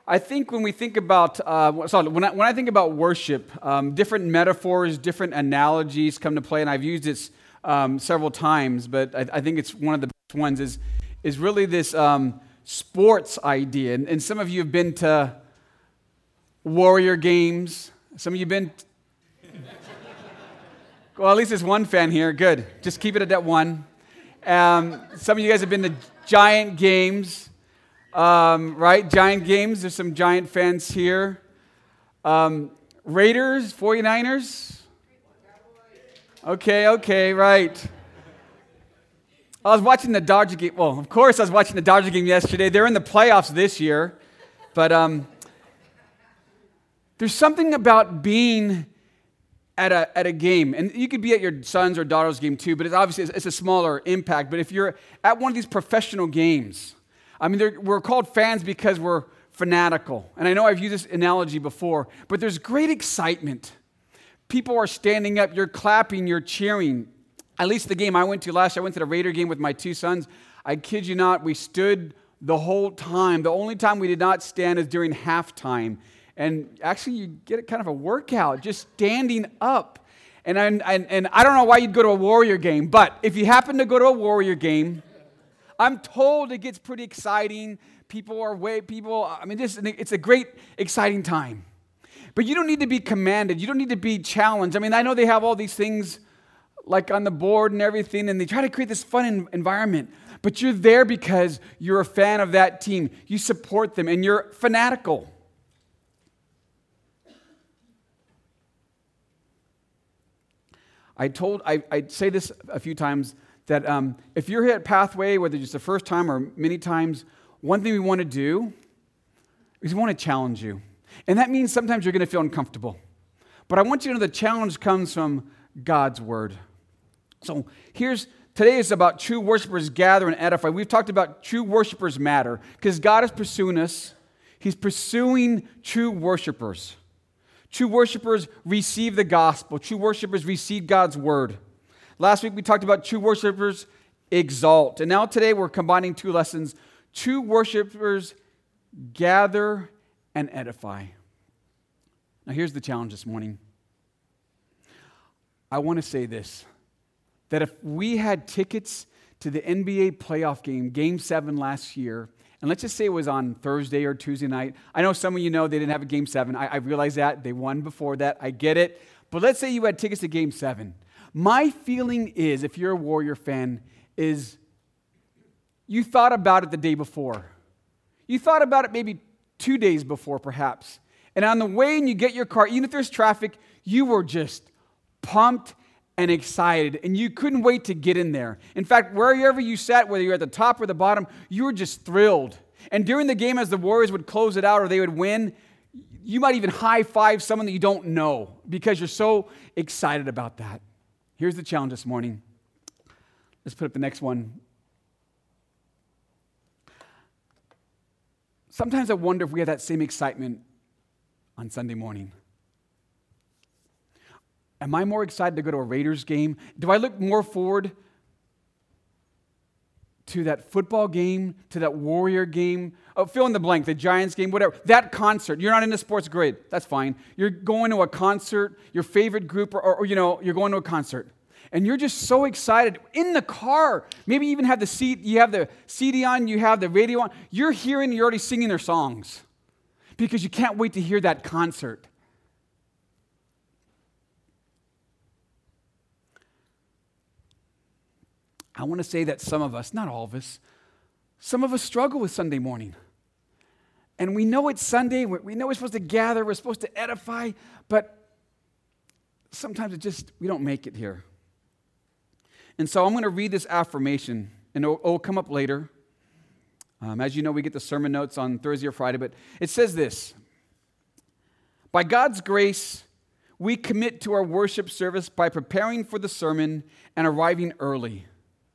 I think when we think about, when I think about worship, different metaphors, different analogies come to play, and I've used this several times, but I think it's one of the best ones is really this sports idea. And some of you have been to Warrior games. Some of you have been, well, at least there's one fan here. Good. Just keep it at that one. Some of you guys have been to Giant games. Right? Giant games. There's some Giant fans here. Raiders, 49ers. Okay, right. I was watching the Dodger game. Well, of course I was watching the Dodger game yesterday. They're in the playoffs this year. But there's something about being at a game. And you could be at your son's or daughter's game too, but it's a smaller impact. But if you're at one of these professional games, I mean, we're called fans because we're fanatical. And I know I've used this analogy before, but there's great excitement. People are standing up, you're clapping, you're cheering. At least the game I went to last year, I went to the Raider game with my two sons. I kid you not, we stood the whole time. The only time we did not stand is during halftime. And actually, you get kind of a workout just standing up. And I don't know why you'd go to a Warrior game, but if you happen to go to a Warrior game, I'm told it gets pretty exciting. It's a great, exciting time. But you don't need to be commanded. You don't need to be challenged. I mean, I know they have all these things like on the board and everything, and they try to create this fun environment. But you're there because you're a fan of that team. You support them, and you're fanatical. I say this a few times, that if you're here at Pathway, whether it's the first time or many times, one thing we want to do is we want to challenge you. And that means sometimes you're going to feel uncomfortable. But I want you to know the challenge comes from God's Word. So today is about true worshipers gather and edify. We've talked about true worshipers matter because God is pursuing us. He's pursuing true worshipers. True worshipers receive the gospel. True worshipers receive God's Word. Last week we talked about true worshipers exalt. And now today we're combining two lessons. True worshipers gather and edify. Now here's the challenge this morning. I want to say this, that if we had tickets to the NBA playoff game, Game 7 last year, and let's just say it was on Thursday or Tuesday night. I know some of you know they didn't have a Game 7. I realize that. They won before that. I get it. But let's say you had tickets to Game 7. My feeling is, if you're a Warrior fan, is you thought about it the day before. You thought about it maybe 2 days before, perhaps. And on the way and you get your car, even if there's traffic, you were just pumped and excited, and you couldn't wait to get in there. In fact, wherever you sat, whether you're at the top or the bottom, you were just thrilled. And during the game, as the Warriors would close it out or they would win, you might even high-five someone that you don't know because you're so excited about that. Here's the challenge this morning. Let's put up the next one. Sometimes I wonder if we have that same excitement on Sunday morning. Am I more excited to go to a Raiders game? Do I look more forward to that football game, to that Warrior game? Oh, fill in the blank, the Giants game, whatever. That concert. You're not into sports, great. That's fine. You're going to a concert, your favorite group, or you're going to a concert. And you're just so excited in the car. Maybe you even have you have the CD on, you have the radio on. You're already singing their songs because you can't wait to hear that concert. I want to say that some of us, not all of us, some of us struggle with Sunday morning. And we know it's Sunday, we know we're supposed to gather, we're supposed to edify, but sometimes we don't make it here. And so I'm going to read this affirmation, and it'll come up later. As you know, we get the sermon notes on Thursday or Friday, but it says this: by God's grace, we commit to our worship service by preparing for the sermon and arriving early.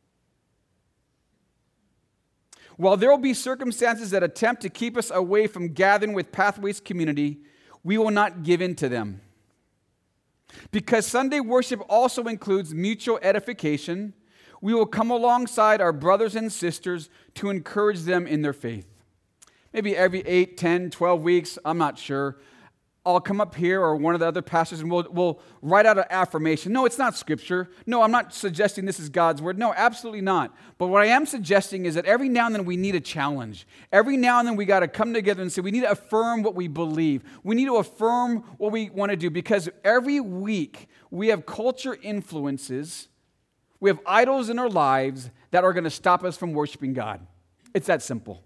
While there will be circumstances that attempt to keep us away from gathering with Pathways community, we will not give in to them. Because Sunday worship also includes mutual edification, we will come alongside our brothers and sisters to encourage them in their faith. maybe every 8, 10, 12 weeks, I'm not sure, I'll come up here or one of the other pastors and we'll write out an affirmation. No, it's not Scripture. No, I'm not suggesting this is God's word. No, absolutely not. But what I am suggesting is that every now and then we need a challenge. Every now and then we got to come together and say we need to affirm what we believe. We need to affirm what we want to do, because every week we have culture influences, we have idols in our lives that are going to stop us from worshiping God. It's that simple.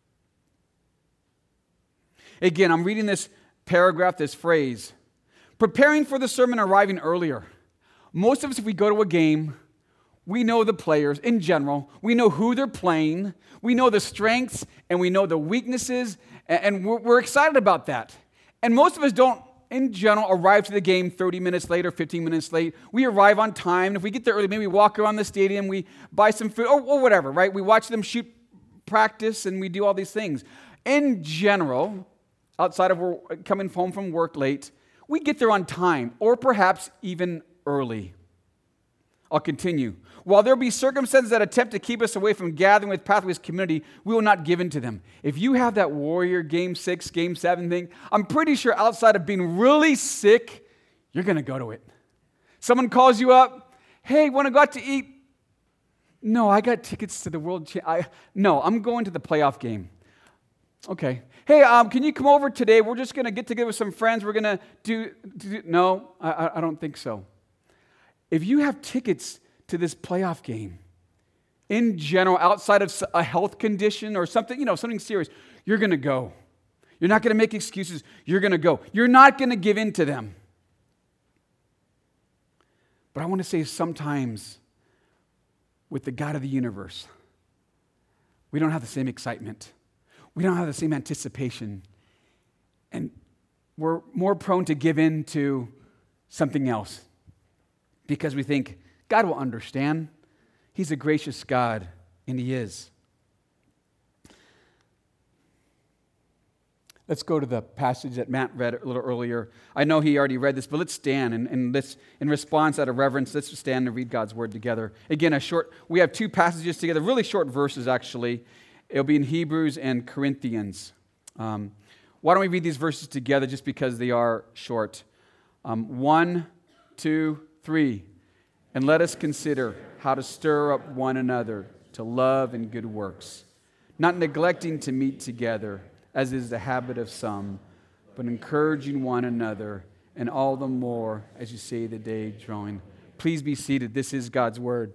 Again, I'm reading this paragraph, this phrase, preparing for the sermon, arriving earlier. Most of us, if we go to a game, we know the players in general. We know who they're playing. We know the strengths and we know the weaknesses, and we're excited about that. And most of us don't, in general, arrive to the game 30 minutes late or 15 minutes late. We arrive on time. And if we get there early, maybe we walk around the stadium, we buy some food, or whatever, right? We watch them shoot practice and we do all these things. In general, outside of coming home from work late, we get there on time, or perhaps even early. I'll continue. While there be circumstances that attempt to keep us away from gathering with Pathways community, we will not give in to them. If you have that Warrior Game 6, Game 7 thing, I'm pretty sure outside of being really sick, you're going to go to it. Someone calls you up, hey, want to go out to eat? No, I got tickets to the World Championship. No, I'm going to the playoff game. Okay. Hey, can you come over today? We're just going to get together with some friends. We're going to do. No, I don't think so. If you have tickets to this playoff game, in general, outside of a health condition or something, something serious, you're going to go. You're not going to make excuses. You're going to go. You're not going to give in to them. But I want to say sometimes with the God of the universe, we don't have the same excitement. We don't have the same anticipation, and we're more prone to give in to something else because we think God will understand. He's a gracious God, and He is. Let's go to the passage that Matt read a little earlier. I know he already read this, but let's stand and let's, in response out of reverence, let's stand and read God's word together. Again, we have two passages together, really short verses actually. It'll be in Hebrews and Corinthians. Why don't we read these verses together just because they are short? 1, 2, 3. And let us consider how to stir up one another to love and good works, not neglecting to meet together, as is the habit of some, but encouraging one another, and all the more as you see the day drawing. Please be seated. This is God's word.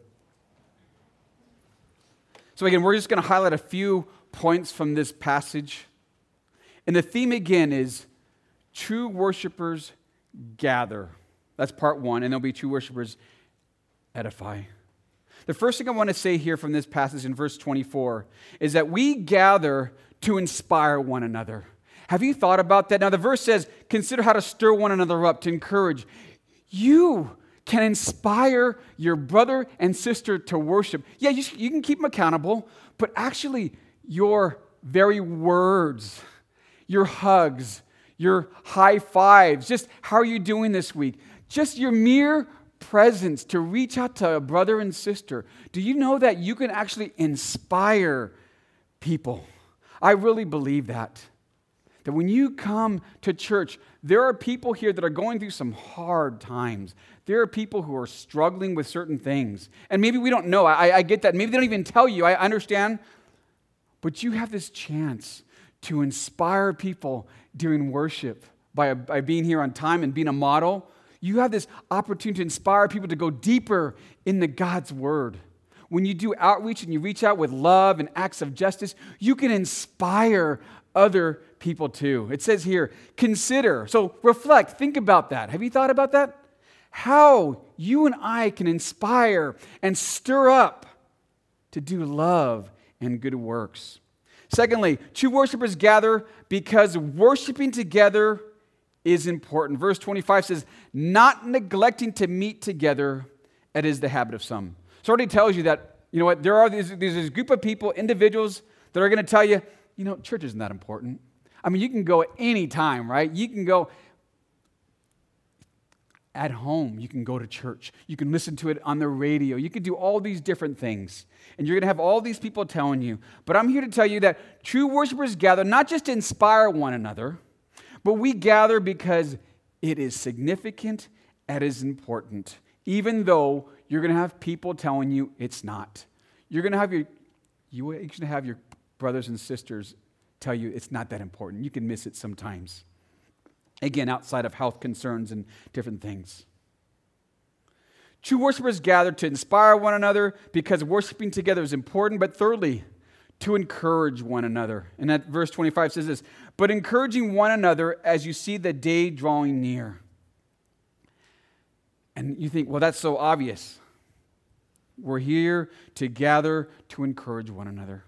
So again, we're just going to highlight a few points from this passage. And the theme again is true worshipers gather. That's part one. And there'll be true worshipers edify. The first thing I want to say here from this passage in verse 24 is that we gather to inspire one another. Have you thought about that? Now the verse says, consider how to stir one another up, to encourage. You can inspire your brother and sister to worship. Yeah, you can keep them accountable, but actually your very words, your hugs, your high fives, just how are you doing this week? Just your mere presence to reach out to a brother and sister. Do you know that you can actually inspire people? I really believe that. That when you come to church, there are people here that are going through some hard times. There are people who are struggling with certain things. And maybe we don't know. I get that. Maybe they don't even tell you. I understand. But you have this chance to inspire people during worship by being here on time and being a model. You have this opportunity to inspire people to go deeper into God's word. When you do outreach and you reach out with love and acts of justice, you can inspire other people too. It says here, consider. So reflect, think about that. Have you thought about that? How you and I can inspire and stir up to do love and good works. Secondly, true worshipers gather because worshiping together is important. Verse 25 says, not neglecting to meet together, as is the habit of some. So it already tells you that, you know what, there's this group of people, individuals, that are going to tell you, church isn't that important. I mean, you can go at any time, right? You can go. At home, you can go to church. You can listen to it on the radio. You can do all these different things. And you're going to have all these people telling you. But I'm here to tell you that true worshipers gather not just to inspire one another, but we gather because it is significant and it is important, even though you're going to have people telling you it's not. You're going to have your brothers and sisters tell you it's not that important. You can miss it sometimes. Again, outside of health concerns and different things. True worshipers gather to inspire one another because worshiping together is important, but thirdly, to encourage one another. And that verse 25 says this, but encouraging one another as you see the day drawing near. And you think, well, that's so obvious. We're here to gather to encourage one another.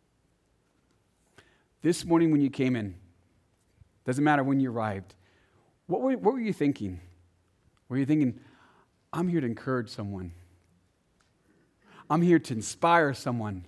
This morning when you came in, doesn't matter when you arrived, what were you thinking? Were you thinking, I'm here to encourage someone. I'm here to inspire someone.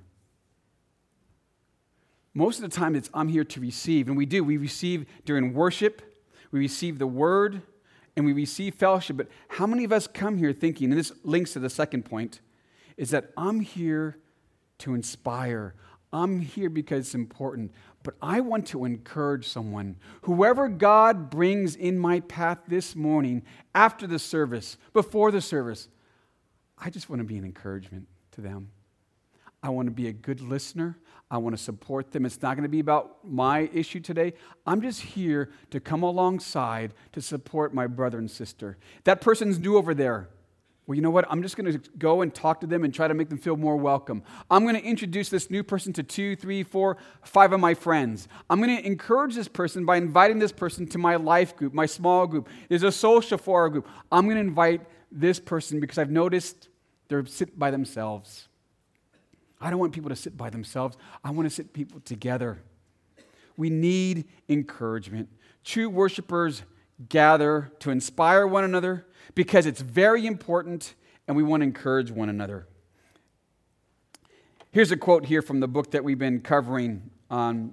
Most of the time, I'm here to receive. And we do. We receive during worship. We receive the word. And we receive fellowship. But how many of us come here thinking, and this links to the second point, is that I'm here to inspire. I'm here because it's important. But I want to encourage someone. Whoever God brings in my path this morning, after the service, before the service, I just want to be an encouragement to them. I want to be a good listener. I want to support them. It's not going to be about my issue today. I'm just here to come alongside to support my brother and sister. That person's new over there. Well, you know what? I'm just going to go and talk to them and try to make them feel more welcome. I'm going to introduce this new person to 2, 3, 4, 5 of my friends. I'm going to encourage this person by inviting this person to my life group, my small group. There's a social for our group. I'm going to invite this person because I've noticed they're sitting by themselves. I don't want people to sit by themselves. I want to sit people together. We need encouragement. True worshipers gather to inspire one another because it's very important and we want to encourage one another. Here's a quote here from the book that we've been covering on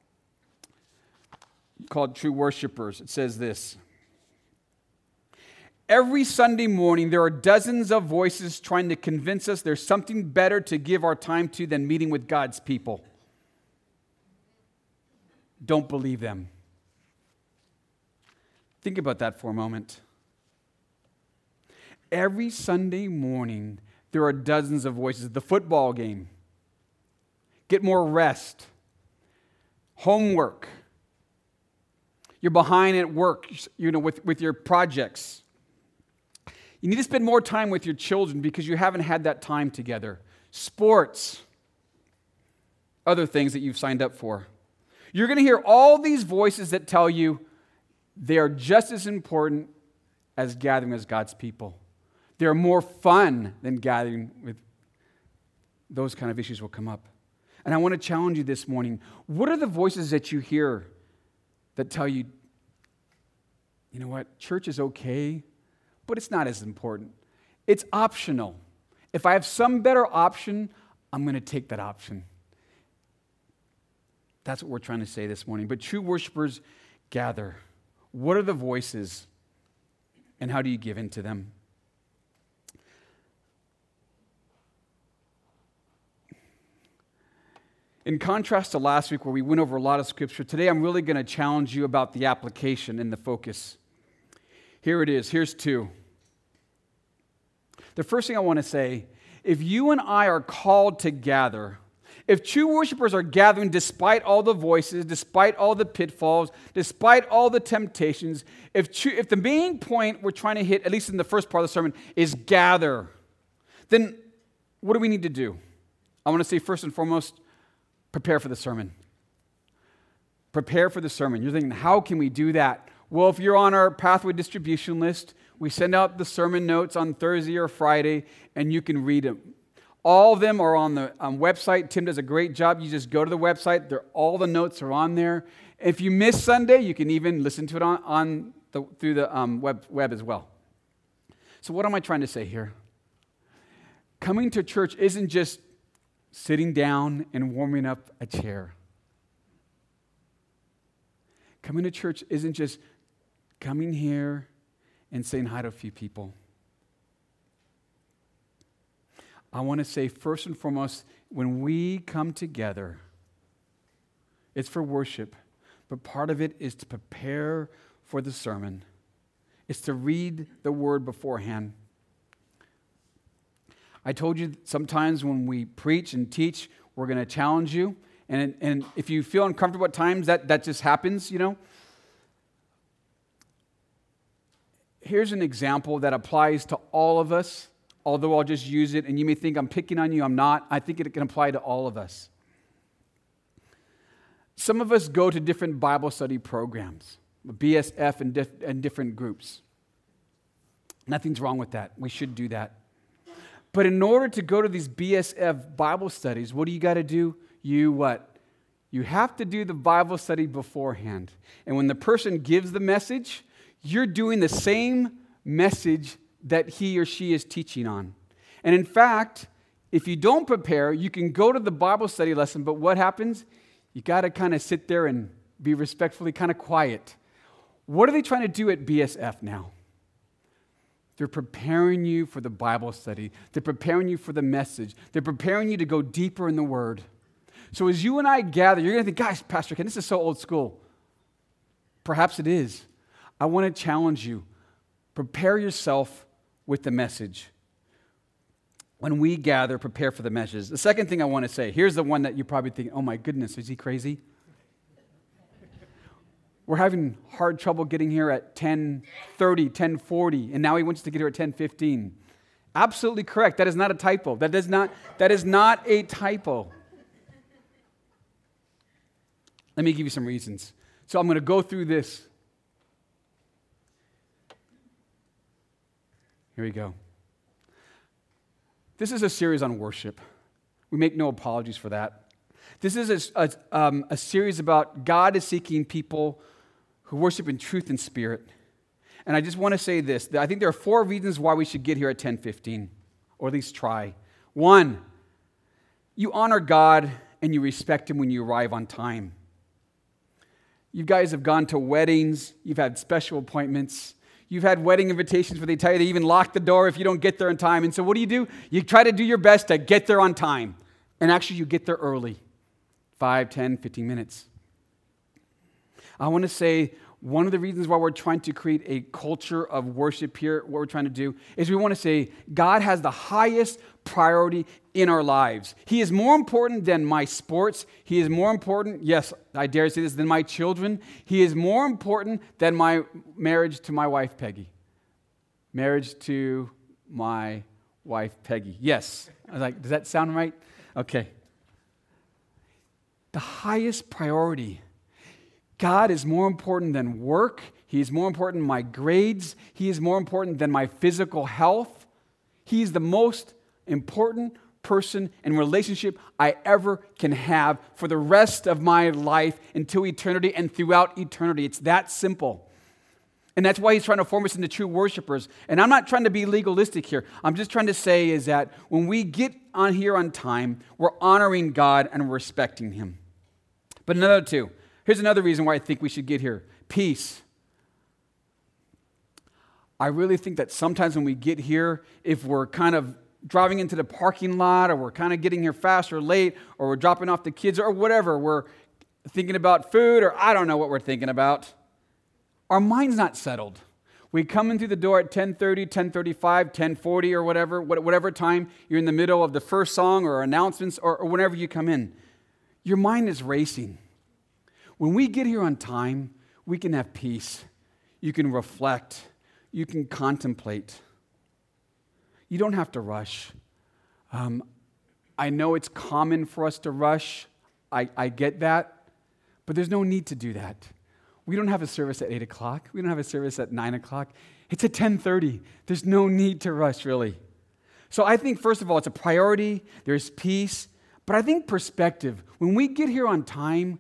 called True Worshipers. It says this. Every Sunday morning, there are dozens of voices trying to convince us there's something better to give our time to than meeting with God's people. Don't believe them. Think about that for a moment. Every Sunday morning, there are dozens of voices. The football game. Get more rest. Homework. You're behind at work, with your projects. You need to spend more time with your children because you haven't had that time together. Sports. Other things that you've signed up for. You're going to hear all these voices that tell you they are just as important as gathering as God's people. They're more fun than gathering with those kind of issues will come up. And I want to challenge you this morning. What are the voices that you hear that tell you, you know what, church is okay, but it's not as important. It's optional. If I have some better option, I'm going to take that option. That's what we're trying to say this morning. But true worshipers gather. What are the voices, and how do you give in to them? In contrast to last week where we went over a lot of scripture, today I'm really going to challenge you about the application and the focus. Here it is. Here's 2. The first thing I want to say, if you and I are called to gather, if true worshipers are gathering despite all the voices, despite all the pitfalls, despite all the temptations, if the main point we're trying to hit, at least in the first part of the sermon, is gather, then what do we need to do? I want to say first and foremost, prepare for the sermon. Prepare for the sermon. You're thinking, how can we do that? Well, if you're on our Pathway distribution list, we send out the sermon notes on Thursday or Friday, and you can read them. All of them are on the website. Tim does a great job. You just go to the website. All the notes are on there. If you miss Sunday, you can even listen to it through the web as well. So what am I trying to say here? Coming to church isn't just sitting down and warming up a chair. Coming to church isn't just coming here and saying hi to a few people. I want to say, first and foremost, when we come together, it's for worship, but part of it is to prepare for the sermon. It's to read the word beforehand. I told you sometimes when we preach and teach, we're going to challenge you. And if you feel uncomfortable at times, that just happens, Here's an example that applies to all of us, although I'll just use it, and you may think I'm picking on you. I'm not. I think it can apply to all of us. Some of us go to different Bible study programs, BSF and different groups. Nothing's wrong with that. We should do that. But in order to go to these BSF Bible studies, what do you got to do? You have to do the Bible study beforehand. And when the person gives the message, you're doing the same message that he or she is teaching on. And in fact, if you don't prepare, you can go to the Bible study lesson, but what happens? You got to kind of sit there and be respectfully kind of quiet. What are they trying to do at BSF now? They're preparing you for the Bible study. They're preparing you for the message. They're preparing you to go deeper in the Word. So as you and I gather, you're going to think, guys, Pastor Ken, this is so old school. Perhaps it is. I want to challenge you. Prepare yourself with the message. When we gather, prepare for the message. The second thing I want to say, here's the one that you probably think, oh my goodness, is he crazy? We're having hard trouble getting here at 10:30, 10:40, and now he wants to get here at 10:15. Absolutely correct. That is not a typo. That is not a typo. Let me give you some reasons. So I'm going to go through this. Here we go. This is a series on worship. We make no apologies for that. This is a series about God is seeking people who worship in truth and spirit. And I just want to say this. I think there are 4 reasons why we should get here at 10:15, or at least try. 1, you honor God and you respect Him when you arrive on time. You guys have gone to weddings. You've had special appointments. You've had wedding invitations where they tell you they even lock the door if you don't get there on time. And so what do? You try to do your best to get there on time. And actually you get there early, 5, 10, 15 minutes. I want to say one of the reasons why we're trying to create a culture of worship here, what we're trying to do, is we want to say God has the highest priority in our lives. He is more important than my sports. He is more important, yes, I dare say this, than my children. He is more important than my marriage to my wife, Peggy. Marriage to my wife, Peggy. Yes. I was like, does that sound right? Okay. The highest priority. God is more important than work. He is more important than my grades. He is more important than my physical health. He is the most important person and relationship I ever can have for the rest of my life until eternity and throughout eternity. It's that simple. And that's why He's trying to form us into true worshipers. And I'm not trying to be legalistic here. I'm just trying to say is that when we get on here on time, we're honoring God and we're respecting Him. But another 2. Here's another reason why I think we should get here. Peace. I really think that sometimes when we get here, if we're kind of driving into the parking lot, or we're kind of getting here fast or late, or we're dropping off the kids, or whatever, we're thinking about food, or I don't know what we're thinking about, our mind's not settled. We come in through the door at 10:30, 10:35, 10:40, or whatever time you're in the middle of the first song or announcements, or whenever you come in. Your mind is racing. When we get here on time, we can have peace. You can reflect. You can contemplate. You don't have to rush. I know it's common for us to rush. I get that. But there's no need to do that. We don't have a service at 8 o'clock. We don't have a service at 9 o'clock. It's at 10:30. There's no need to rush, really. So I think, first of all, it's a priority. There's peace. But I think perspective. When we get here on time,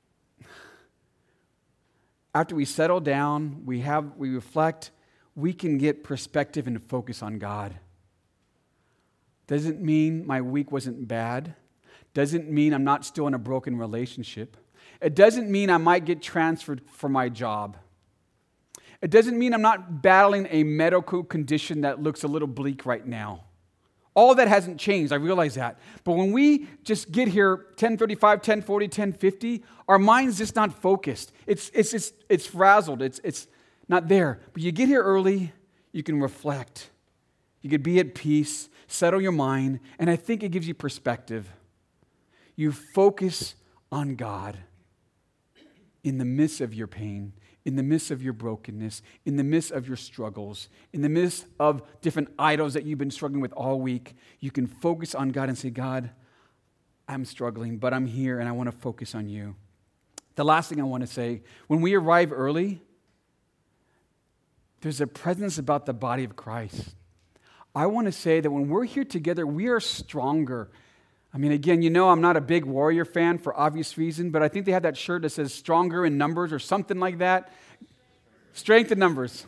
after we settle down, we reflect, we can get perspective and focus on God. Doesn't mean my week wasn't bad. Doesn't mean I'm not still in a broken relationship. It doesn't mean I might get transferred for my job. It doesn't mean I'm not battling a medical condition that looks a little bleak right now. All that hasn't changed, I realize that. But when we just get here 10:35, 10:40, 10:50, our mind's just not focused. It's frazzled. It's not there. But you get here early, you can reflect. You can be at peace, settle your mind, and I think it gives you perspective. You focus on God in the midst of your pain, in the midst of your brokenness, in the midst of your struggles, in the midst of different idols that you've been struggling with all week. You can focus on God and say, God, I'm struggling, but I'm here and I want to focus on you. The last thing I want to say, when we arrive early, there's a presence about the body of Christ. I want to say that when we're here together, we are stronger. I mean, again, I'm not a big Warrior fan for obvious reason, but I think they have that shirt that says stronger in numbers or something like that. Strength in numbers.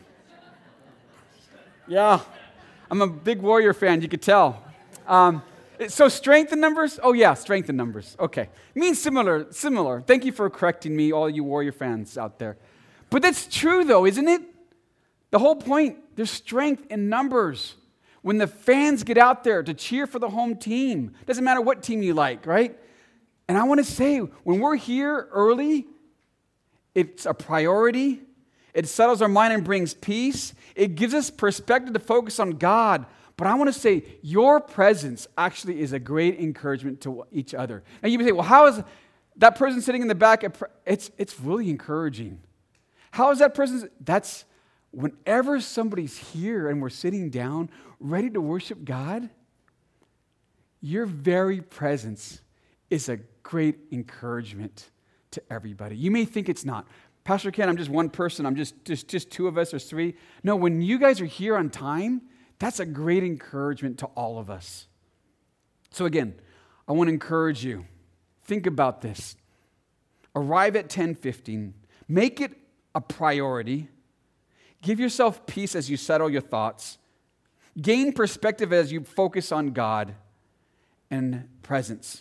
Yeah, I'm a big Warrior fan, you could tell. So strength in numbers? Oh yeah, strength in numbers. Okay. It means similar. Thank you for correcting me, all you Warrior fans out there. But that's true though, isn't it? The whole point, there's strength in numbers. When the fans get out there to cheer for the home team, doesn't matter what team you like, right? And I want to say, when we're here early, it's a priority. It settles our mind and brings peace. It gives us perspective to focus on God. But I want to say, your presence actually is a great encouragement to each other. Now you may say, well, how is that person sitting in the back? It's really encouraging. How is that person? That's whenever somebody's here and we're sitting down, ready to worship God, your very presence is a great encouragement to everybody. You may think it's not. Pastor Ken, I'm just one person. I'm just two of us or three. No, when you guys are here on time, that's a great encouragement to all of us. So again, I want to encourage you. Think about this. Arrive at 10:15. Make it a priority. Give yourself peace as you settle your thoughts. Gain perspective as you focus on God and presence.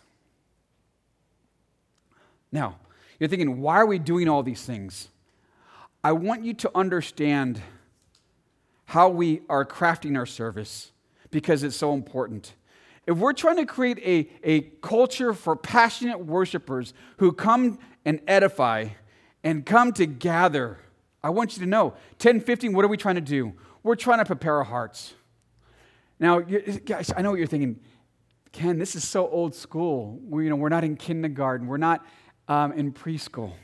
Now, you're thinking, why are we doing all these things? I want you to understand how we are crafting our service because it's so important. If we're trying to create a culture for passionate worshipers who come and edify and come to gather, I want you to know, 10:15, what are we trying to do? We're trying to prepare our hearts. Now, guys, I know what you're thinking. Ken, this is so old school. We're not in kindergarten. We're not in preschool.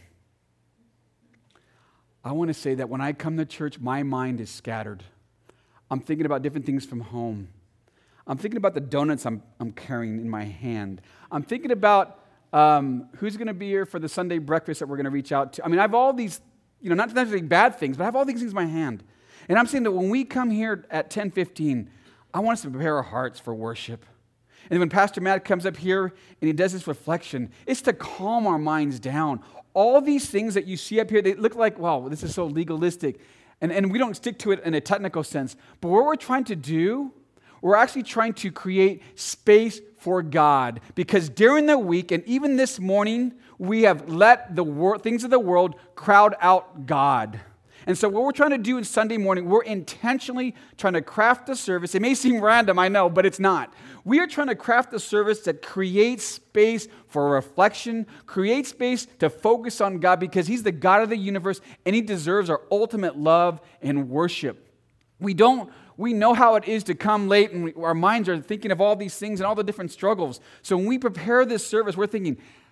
I want to say that when I come to church, my mind is scattered. I'm thinking about different things from home. I'm thinking about the donuts I'm carrying in my hand. I'm thinking about who's going to be here for the Sunday breakfast that we're going to reach out to. I mean, I have all these, not necessarily bad things, but I have all these things in my hand. And I'm saying that when we come here at 10:15, I want us to prepare our hearts for worship. And when Pastor Matt comes up here and he does this reflection, it's to calm our minds down. All these things that you see up here, they look like, wow, this is so legalistic. And we don't stick to it in a technical sense. But what we're trying to do, we're actually trying to create space for God. Because during the week, and even this morning, we have let the things of the world crowd out God. And so what we're trying to do in Sunday morning, we're intentionally trying to craft a service. It may seem random, I know, but it's not. We are trying to craft a service that creates space for reflection, creates space to focus on God because He's the God of the universe and He deserves our ultimate love and worship. We know how it is to come late and our minds are thinking of all these things and all the different struggles. So when we prepare this service, we're thinking,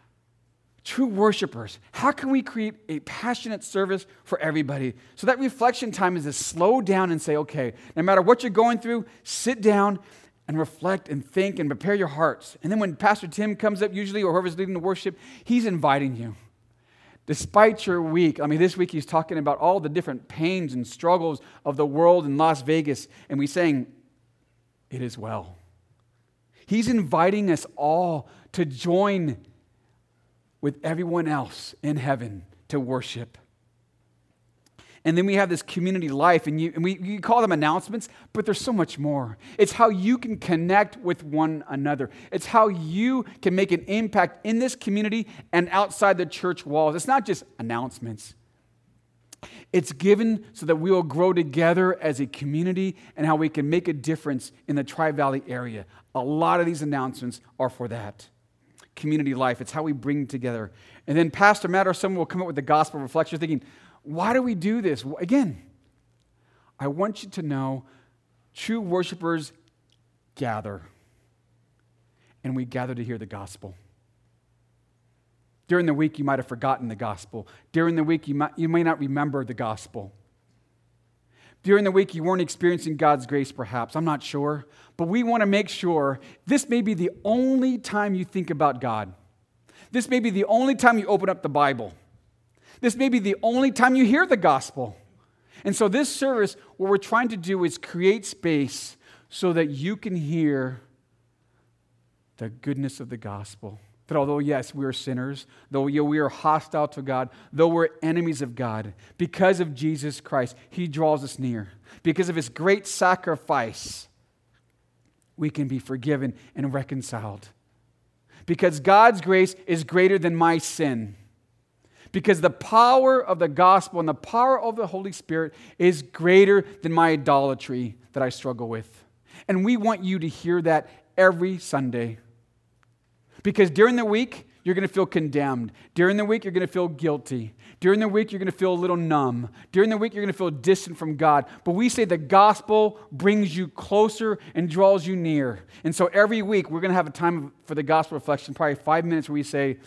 true worshipers, how can we create a passionate service for everybody? So that reflection time is to slow down and say, okay, no matter what you're going through, sit down and reflect and think and prepare your hearts. And then when Pastor Tim comes up usually, or whoever's leading the worship, he's inviting you. Despite your week, this week he's talking about all the different pains and struggles of the world in Las Vegas, and we sang, it is well. He's inviting us all to join with everyone else in heaven to worship. And then we have this community life, and you call them announcements, but there's so much more. It's how you can connect with one another. It's how you can make an impact in this community and outside the church walls. It's not just announcements. It's given so that we will grow together as a community and how we can make a difference in the Tri-Valley area. A lot of these announcements are for that. Community life, it's how we bring together. And then Pastor Matt or someone will come up with the gospel reflection thinking, why do we do this? Again, I want you to know true worshipers gather. And we gather to hear the gospel. During the week, you might have forgotten the gospel. During the week, you may not remember the gospel. During the week, you weren't experiencing God's grace, perhaps. I'm not sure. But we want to make sure this may be the only time you think about God. This may be the only time you open up the Bible. This may be the only time you hear the gospel. And so this service, what we're trying to do is create space so that you can hear the goodness of the gospel. That although, yes, we are sinners, though we are hostile to God, though we're enemies of God, because of Jesus Christ, He draws us near. Because of His great sacrifice, we can be forgiven and reconciled. Because God's grace is greater than my sin. Because the power of the gospel and the power of the Holy Spirit is greater than my idolatry that I struggle with. And we want you to hear that every Sunday. Because during the week, you're going to feel condemned. During the week, you're going to feel guilty. During the week, you're going to feel a little numb. During the week, you're going to feel distant from God. But we say the gospel brings you closer and draws you near. And so every week, we're going to have a time for the gospel reflection, probably 5 minutes where we say,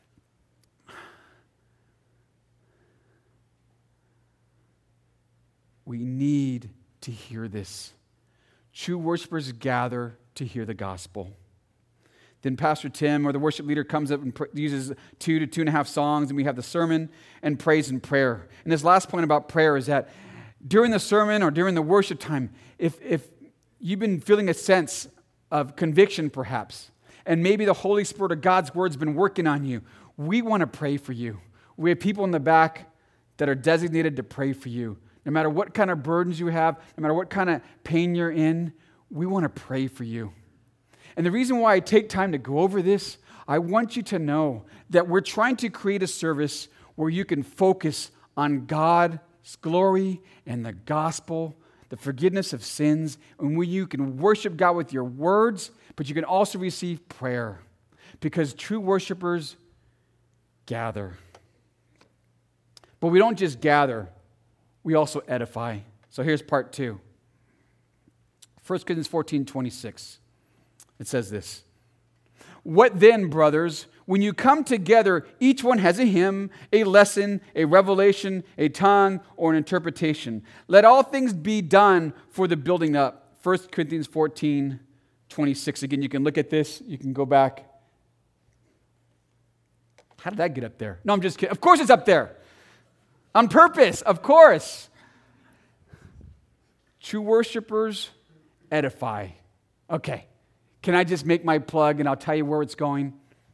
we need to hear this. True worshipers gather to hear the gospel. Then Pastor Tim or the worship leader comes up and uses 2 to 2.5 songs, and we have the sermon and praise and prayer. And this last point about prayer is that during the sermon or during the worship time, if you've been feeling a sense of conviction perhaps, and maybe the Holy Spirit or God's Word's been working on you, we want to pray for you. We have people in the back that are designated to pray for you. No matter what kind of burdens you have, no matter what kind of pain you're in, we want to pray for you. And the reason why I take time to go over this, I want you to know that we're trying to create a service where you can focus on God's glory and the gospel, the forgiveness of sins, and where you can worship God with your words, but you can also receive prayer. Because true worshipers gather. But we don't just gather, we also edify. So here's part 2. 1 Corinthians 14:26. It says this, "What then, brothers, when you come together, each one has a hymn, a lesson, a revelation, a tongue, or an interpretation. Let all things be done for the building up." 1 Corinthians 14:26. Again, you can look at this. You can go back. How did that get up there? No, I'm just kidding. Of course it's up there. On purpose, of course. True worshipers edify. Okay. Can I just make my plug and I'll tell you where it's going?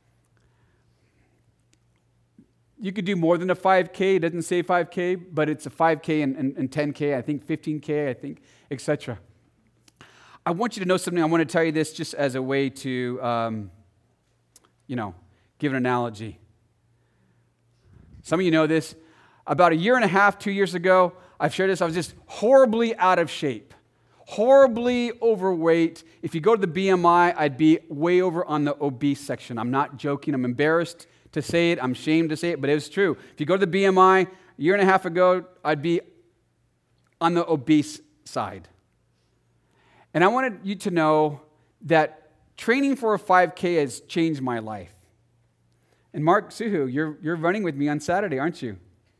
You could do more than a 5K. It doesn't say 5K, but it's a 5K and 10K, I think 15K, I think, etc. I want you to know something. I want to tell you this just as a way to, give an analogy. Some of you know this. About 1.5 years, 2 years ago, I've shared this. I was just horribly out of shape. Horribly overweight. If you go to the BMI, I'd be way over on the obese section. I'm not joking. I'm embarrassed to say it. I'm ashamed to say it, but it was true. If you go to the BMI, 1.5 years ago, I'd be on the obese side. And I wanted you to know that training for a 5K has changed my life. And Mark Suhu, you're running with me on Saturday, aren't you?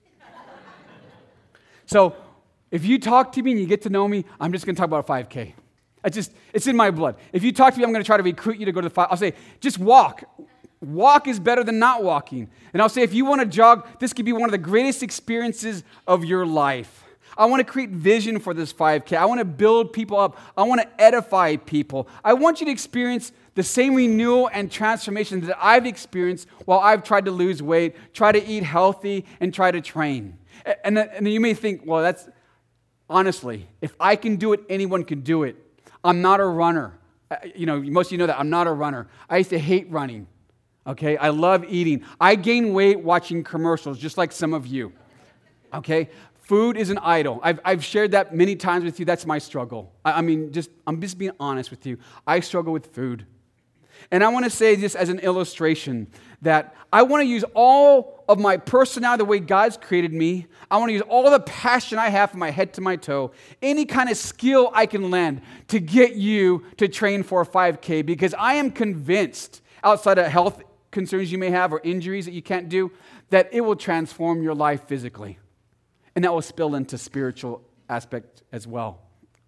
So, if you talk to me and you get to know me, I'm just going to talk about a 5K. It's in my blood. If you talk to me, I'm going to try to recruit you to go to the 5. I'll say, just walk. Walk is better than not walking. And I'll say, if you want to jog, this could be one of the greatest experiences of your life. I want to create vision for this 5K. I want to build people up. I want to edify people. I want you to experience the same renewal and transformation that I've experienced while I've tried to lose weight, try to eat healthy, and try to train. And then you may think, well, that's... Honestly, if I can do it, anyone can do it. I'm not a runner. Most of you know that. I'm not a runner. I used to hate running. Okay? I love eating. I gain weight watching commercials, just like some of you. Okay? Food is an idol. I've shared that many times with you. That's my struggle. I'm just being honest with you. I struggle with food. And I want to say this as an illustration that I want to use all of my personality, the way God's created me. I want to use all the passion I have from my head to my toe, any kind of skill I can lend to get you to train for a 5K, because I am convinced, outside of health concerns you may have or injuries that you can't do, that it will transform your life physically. And that will spill into spiritual aspect as well.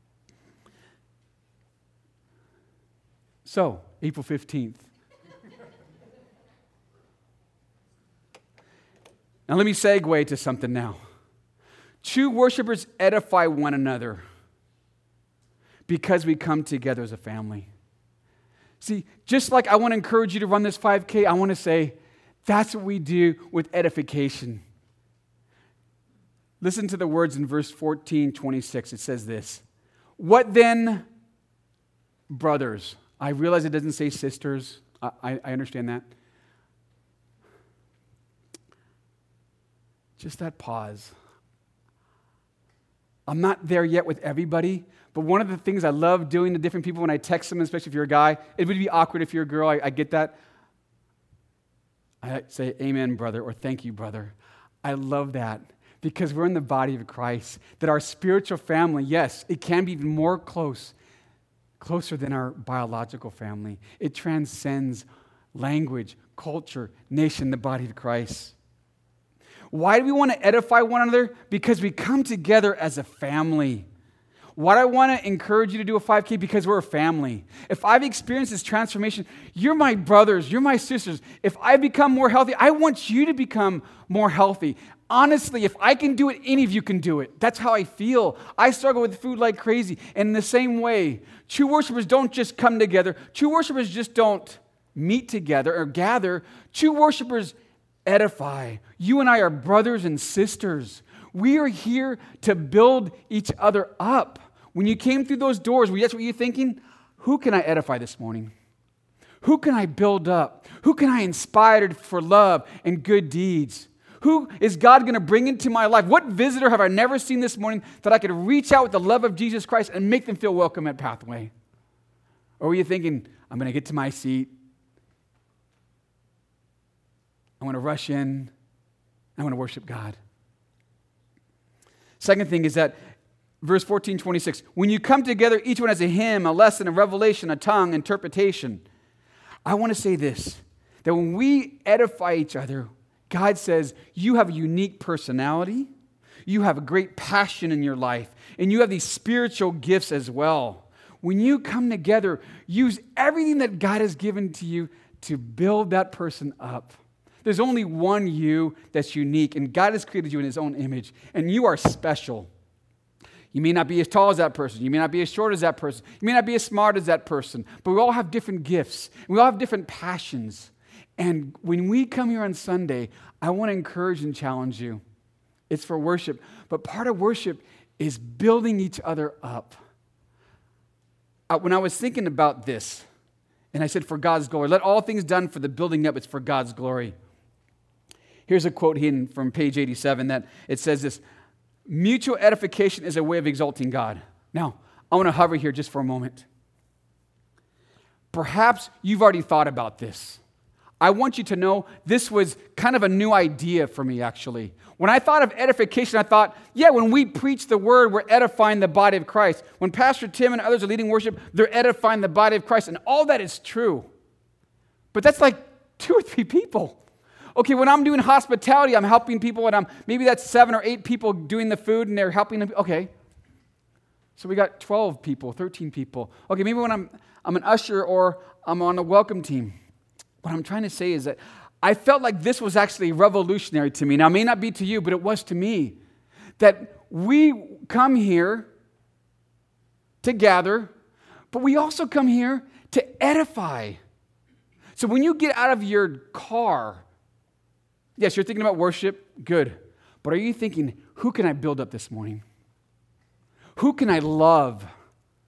So, April 15th. Now let me segue to something now. True worshipers edify one another because we come together as a family. See, just like I want to encourage you to run this 5K, I want to say that's what we do with edification. Listen to the words in verse 14:26. It says this: "What then, brothers?" I realize it doesn't say sisters. I understand that. Just that pause. I'm not there yet with everybody, but one of the things I love doing to different people when I text them, especially if you're a guy, it would be awkward if you're a girl, I get that. I say, "Amen, brother," or "Thank you, brother." I love that because we're in the body of Christ, that our spiritual family, yes, it can be even more closer than our biological family. It transcends language, culture, nation, the body of Christ. Why do we want to edify one another? Because we come together as a family. Why do I want to encourage you to do a 5K? Because we're a family. If I've experienced this transformation, you're my brothers, you're my sisters. If I become more healthy, I want you to become more healthy. Honestly, if I can do it, any of you can do it. That's how I feel. I struggle with food like crazy. And in the same way, true worshipers don't just come together. True worshipers just don't meet together or gather. True worshipers edify. You and I are brothers and sisters. We are here to build each other up. When you came through those doors, that's what you're thinking? Who can I edify this morning? Who can I build up? Who can I inspire for love and good deeds? Who is God going to bring into my life? What visitor have I never seen this morning that I could reach out with the love of Jesus Christ and make them feel welcome at Pathway? Or were you thinking, I'm going to get to my seat, I want to rush in, I want to worship God? Second thing is that verse 14:26, when you come together, each one has a hymn, a lesson, a revelation, a tongue, interpretation. I want to say this, that when we edify each other, God says you have a unique personality, you have a great passion in your life, and you have these spiritual gifts as well. When you come together, use everything that God has given to you to build that person up. There's only one you that's unique, and God has created you in His own image, and you are special. You may not be as tall as that person. You may not be as short as that person. You may not be as smart as that person, but we all have different gifts. We all have different passions. And when we come here on Sunday, I want to encourage and challenge you. It's for worship, but part of worship is building each other up. When I was thinking about this, and I said, for God's glory, let all things done for the building up, it's for God's glory. Here's a quote hidden from page 87 that it says this: mutual edification is a way of exalting God. Now, I want to hover here just for a moment. Perhaps you've already thought about this. I want you to know this was kind of a new idea for me, actually. When I thought of edification, I thought, yeah, when we preach the word, we're edifying the body of Christ. When Pastor Tim and others are leading worship, they're edifying the body of Christ, and all that is true. But that's like 2 or 3 people. Okay, when I'm doing hospitality, I'm helping people, and maybe that's 7 or 8 people doing the food, and they're helping them. Okay, so we got 12 people, 13 people. Okay, maybe when I'm an usher or I'm on a welcome team. What I'm trying to say is that I felt like this was actually revolutionary to me. Now, it may not be to you, but it was to me. That we come here to gather, but we also come here to edify. So when you get out of your car, yes, you're thinking about worship, good. But are you thinking, who can I build up this morning? Who can I love?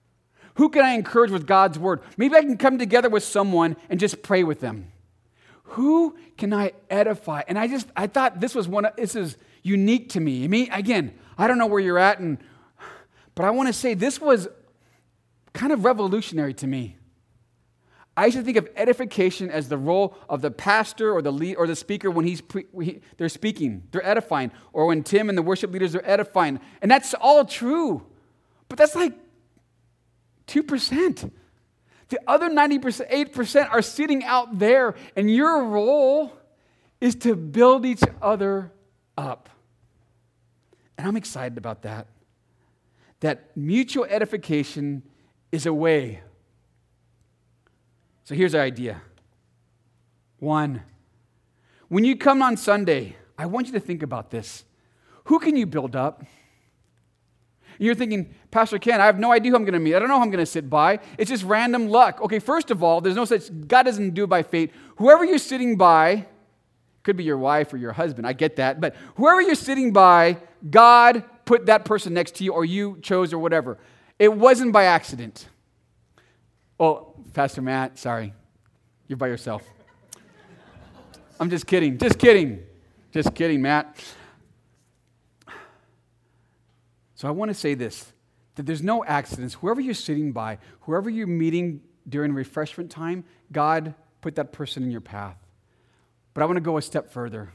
Who can I encourage with God's word? Maybe I can come together with someone and just pray with them. who can I edify? And I thought this is unique to me. I mean, again, I don't know where you're at, but I want to say this was kind of revolutionary to me. I used to think of edification as the role of the pastor or the lead or the speaker when they're speaking, they're edifying, or when Tim and the worship leaders are edifying, and that's all true. But that's like 2%. The other 8% are sitting out there, and your role is to build each other up. And I'm excited about that. That mutual edification is a way. So here's our idea. 1, when you come on Sunday, I want you to think about this. Who can you build up? And you're thinking, Pastor Ken, I have no idea who I'm going to meet. I don't know who I'm going to sit by. It's just random luck. Okay, first of all, there's no such, God doesn't do it by fate. Whoever you're sitting by, could be your wife or your husband, I get that, but whoever you're sitting by, God put that person next to you or you chose or whatever. It wasn't by accident. Oh, Pastor Matt, sorry. You're by yourself. I'm just kidding. Just kidding, Matt. So I want to say this, that there's no accidents. Whoever you're sitting by, whoever you're meeting during refreshment time, God put that person in your path. But I want to go a step further.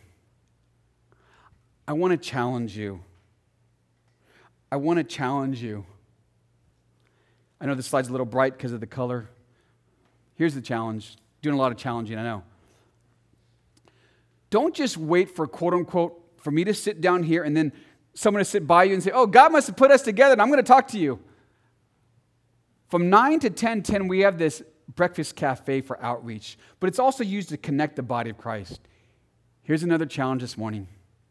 I want to challenge you. I know this slide's a little bright because of the color. Here's the challenge. Doing a lot of challenging, I know. Don't just wait for, quote unquote, for me to sit down here and then someone to sit by you and say, oh, God must have put us together and I'm going to talk to you. From 9 to 10:10, we have this breakfast cafe for outreach, but it's also used to connect the body of Christ. Here's another challenge this morning.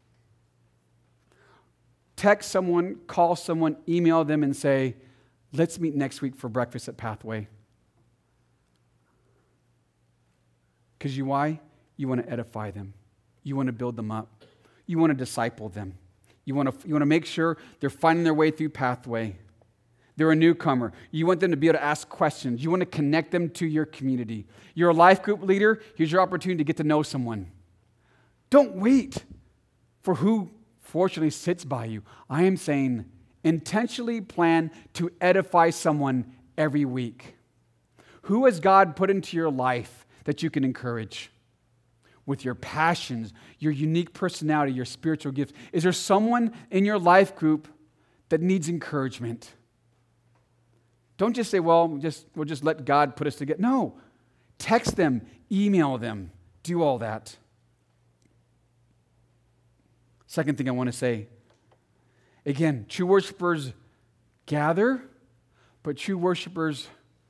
Text someone, call someone, email them and say, let's meet next week for breakfast at Pathway. Because why? You want to edify them. You want to build them up. You want to disciple them. You want to make sure they're finding their way through Pathway. They're a newcomer. You want them to be able to ask questions. You want to connect them to your community. You're a life group leader. Here's your opportunity to get to know someone. Don't wait for who fortunately sits by you. I am saying intentionally plan to edify someone every week. Who has God put into your life that you can encourage? With your passions, your unique personality, your spiritual gifts. Is there someone in your life group that needs encouragement? Don't just say, well, we'll just let God put us together. No. Text them, email them, do all that. Second thing I want to say, again, true worshipers gather, but true worshipers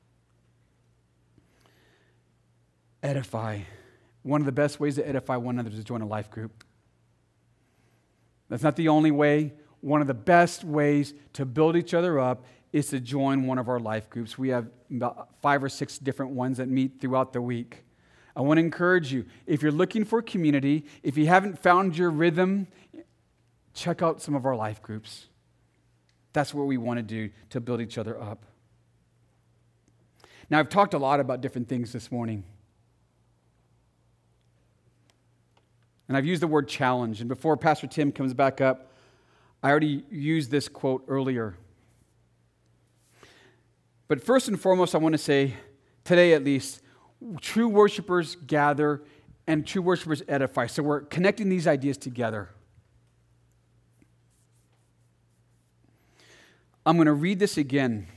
edify. One of the best ways to edify one another is to join a life group. That's not the only way. One of the best ways to build each other up is to join one of our life groups. We have about 5 or 6 different ones that meet throughout the week. I want to encourage you, if you're looking for community, if you haven't found your rhythm, check out some of our life groups. That's what we want to do to build each other up. Now, I've talked a lot about different things this morning. And I've used the word challenge. And before Pastor Tim comes back up, I already used this quote earlier. But first and foremost, I want to say, today at least, true worshipers gather and true worshipers edify. So we're connecting these ideas together. I'm going to read this again.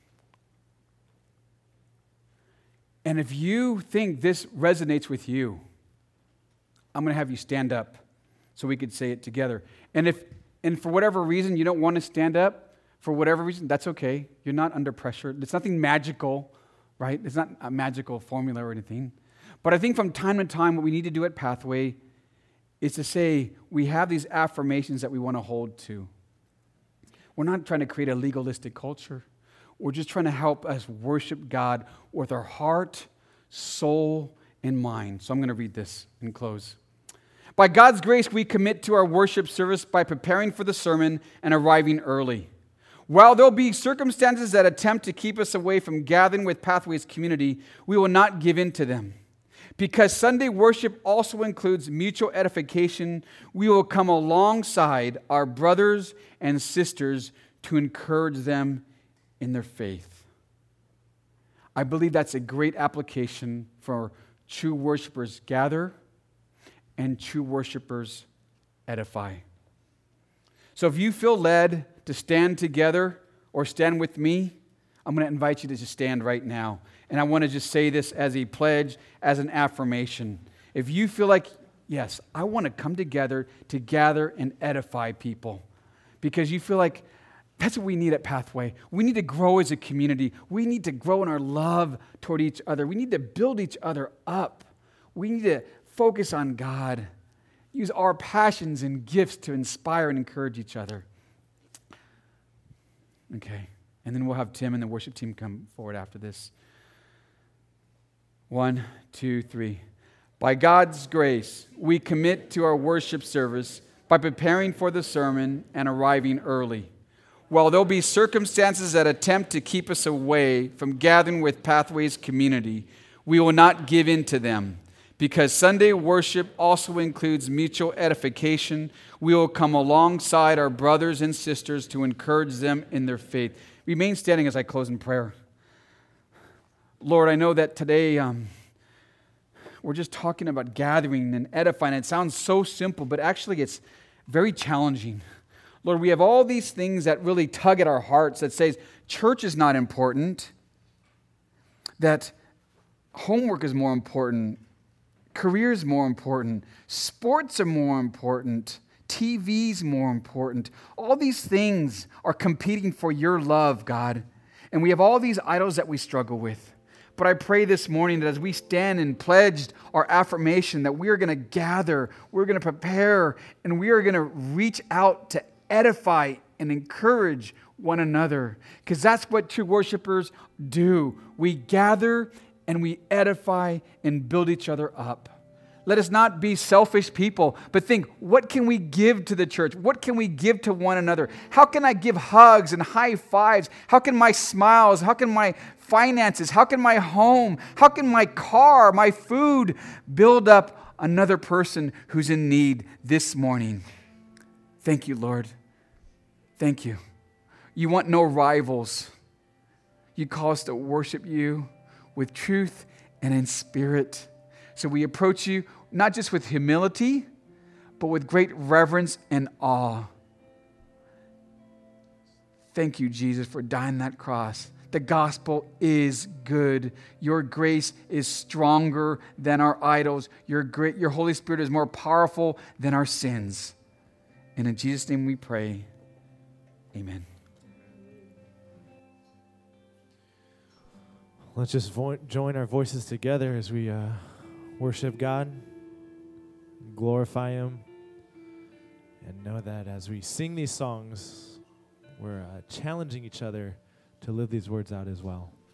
And if you think this resonates with you, I'm going to have you stand up so we could say it together. And for whatever reason you don't want to stand up, for whatever reason, that's okay. You're not under pressure. It's nothing magical, right? It's not a magical formula or anything. But I think from time to time, what we need to do at Pathway is to say we have these affirmations that we want to hold to. We're not trying to create a legalistic culture. We're just trying to help us worship God with our heart, soul, and mind. So I'm going to read this and close. By God's grace, we commit to our worship service by preparing for the sermon and arriving early. While there'll be circumstances that attempt to keep us away from gathering with Pathway's community, we will not give in to them. Because Sunday worship also includes mutual edification, we will come alongside our brothers and sisters to encourage them in their faith. I believe that's a great application for true worshipers gather and true worshipers edify. So if you feel led to stand together or stand with me, I'm going to invite you to just stand right now. And I want to just say this as a pledge, as an affirmation. If you feel like, yes, I want to come together to gather and edify people, because you feel like that's what we need at Pathway. We need to grow as a community. We need to grow in our love toward each other. We need to build each other up. We need to focus on God. Use our passions and gifts to inspire and encourage each other. Okay. And then we'll have Tim and the worship team come forward after this. 1, 2, 3. By God's grace, we commit to our worship service by preparing for the sermon and arriving early. While there'll be circumstances that attempt to keep us away from gathering with Pathway's community, we will not give in to them. Because Sunday worship also includes mutual edification, we will come alongside our brothers and sisters to encourage them in their faith. Remain standing as I close in prayer. Lord, I know that today we're just talking about gathering and edifying. It sounds so simple, but actually it's very challenging. Lord, we have all these things that really tug at our hearts that says church is not important, that homework is more important, career is more important, sports are more important, TV is more important. All these things are competing for your love, God. And we have all these idols that we struggle with. But I pray this morning that as we stand and pledged our affirmation that we are going to gather, we're going to prepare, and we are going to reach out to edify and encourage one another. Because that's what true worshipers do. We gather and we edify and build each other up. Let us not be selfish people, but think, what can we give to the church? What can we give to one another? How can I give hugs and high fives? How can my smiles, how can my finances, how can my home, how can my car, my food build up another person who's in need this morning? Thank you, Lord. Thank you. You want no rivals. You call us to worship you with truth and in spirit. So we approach you not just with humility, but with great reverence and awe. Thank you, Jesus, for dying on that cross. The gospel is good. Your grace is stronger than our idols. Your Holy Spirit is more powerful than our sins. And in Jesus' name we pray. Amen. Let's just join our voices together as we worship God, glorify Him, and know that as we sing these songs, we're challenging each other to live these words out as well.